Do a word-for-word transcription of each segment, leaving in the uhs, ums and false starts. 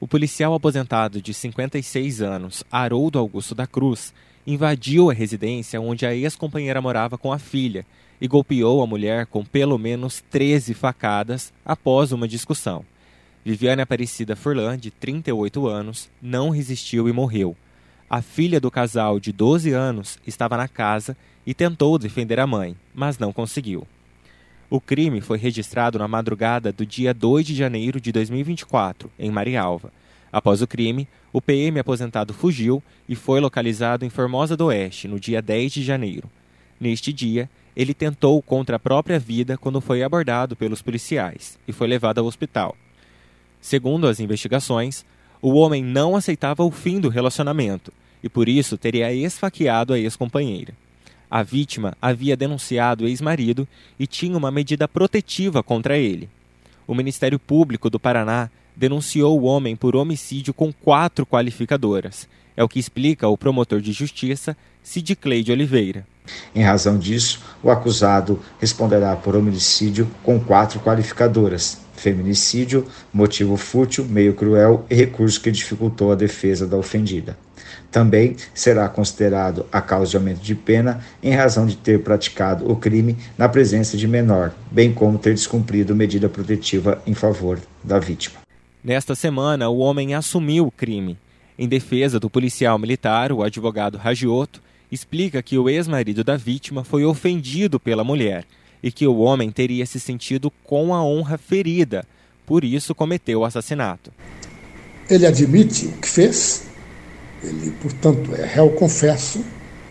O policial aposentado de cinquenta e seis anos, Haroldo Augusto da Cruz, invadiu a residência onde a ex-companheira morava com a filha e golpeou a mulher com pelo menos treze facadas após uma discussão. Viviane Aparecida Furlan, de trinta e oito anos, não resistiu e morreu. A filha do casal, de doze anos, estava na casa e tentou defender a mãe, mas não conseguiu. O crime foi registrado na madrugada do dia dois de janeiro de dois mil e vinte e quatro, em Marialva. Após o crime, o P M aposentado fugiu e foi localizado em Formosa do Oeste, no dia dez de janeiro. Neste dia, ele tentou contra a própria vida quando foi abordado pelos policiais e foi levado ao hospital. Segundo as investigações, o homem não aceitava o fim do relacionamento e, por isso, teria esfaqueado a ex-companheira. A vítima havia denunciado o ex-marido e tinha uma medida protetiva contra ele. O Ministério Público do Paraná denunciou o homem por homicídio com quatro qualificadoras. É o que explica o promotor de justiça, Sidcleide Oliveira. Em razão disso, o acusado responderá por homicídio com quatro qualificadoras: feminicídio, motivo fútil, meio cruel e recurso que dificultou a defesa da ofendida. Também será considerado a causa de aumento de pena em razão de ter praticado o crime na presença de menor, bem como ter descumprido medida protetiva em favor da vítima. Nesta semana, o homem assumiu o crime. Em defesa do policial militar, o advogado Ragiotto explica que o ex-marido da vítima foi ofendido pela mulher e que o homem teria se sentido com a honra ferida, por isso cometeu o assassinato. Ele admite o que fez, ele, portanto, é réu confesso,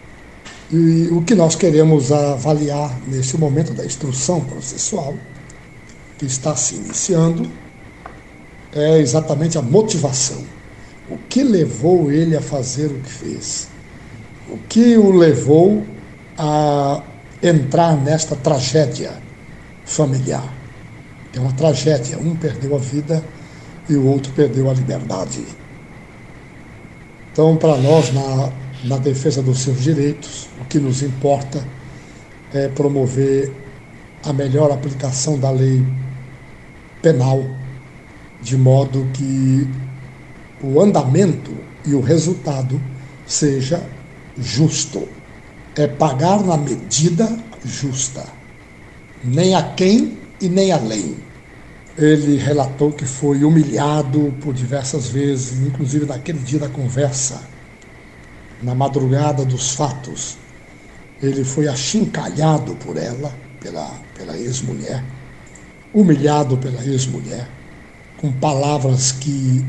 e o que nós queremos avaliar nesse momento da instrução processual, que está se iniciando, é exatamente a motivação. O que levou ele a fazer o que fez? O que o levou a entrar nesta tragédia familiar? É uma tragédia, um perdeu a vida e o outro perdeu a liberdade. Então, para nós, na, na defesa dos seus direitos, o que nos importa é promover a melhor aplicação da lei penal, de modo que o andamento e o resultado seja justo. É pagar na medida justa, nem a quem e nem além. Ele relatou que foi humilhado por diversas vezes, inclusive naquele dia da conversa, na madrugada dos fatos. Ele foi achincalhado por ela, pela, pela ex-mulher, humilhado pela ex-mulher, com palavras que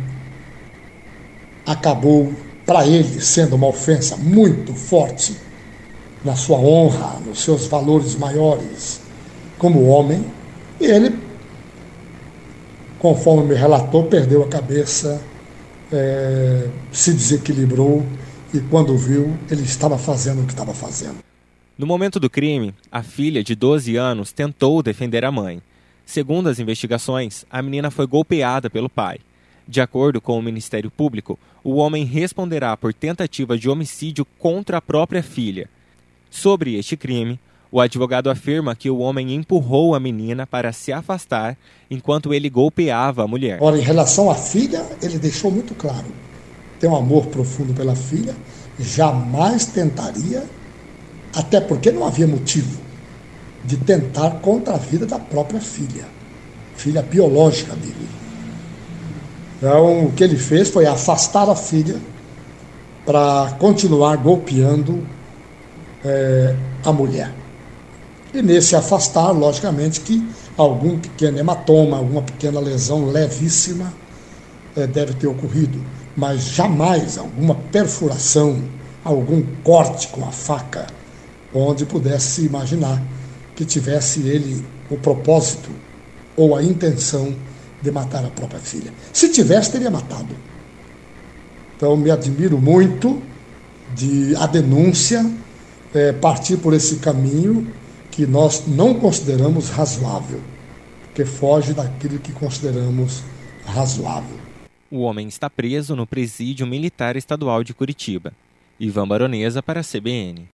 acabou, para ele, sendo uma ofensa muito forte na sua honra, nos seus valores maiores como homem. E ele, conforme me relatou, perdeu a cabeça, é, se desequilibrou e, quando viu, ele estava fazendo o que estava fazendo. No momento do crime, a filha de doze anos tentou defender a mãe. Segundo as investigações, a menina foi golpeada pelo pai. De acordo com o Ministério Público, o homem responderá por tentativa de homicídio contra a própria filha. Sobre este crime, o advogado afirma que o homem empurrou a menina para se afastar enquanto ele golpeava a mulher. Ora, em relação à filha, ele deixou muito claro. Tem um amor profundo pela filha, jamais tentaria, até porque não havia motivo de tentar contra a vida da própria filha, filha biológica dele. Então, o que ele fez foi afastar a filha para continuar golpeando é, a mulher. E nesse afastar, logicamente, que algum pequeno hematoma, alguma pequena lesão levíssima é, deve ter ocorrido, mas jamais alguma perfuração, algum corte com a faca, onde pudesse imaginar que tivesse ele o propósito ou a intenção de matar a própria filha. Se tivesse, teria matado. Então, me admiro muito de a denúncia é, partir por esse caminho que nós não consideramos razoável, porque foge daquilo que consideramos razoável. O homem está preso no Presídio Militar Estadual de Curitiba. Ivan Baronesa para a C B N.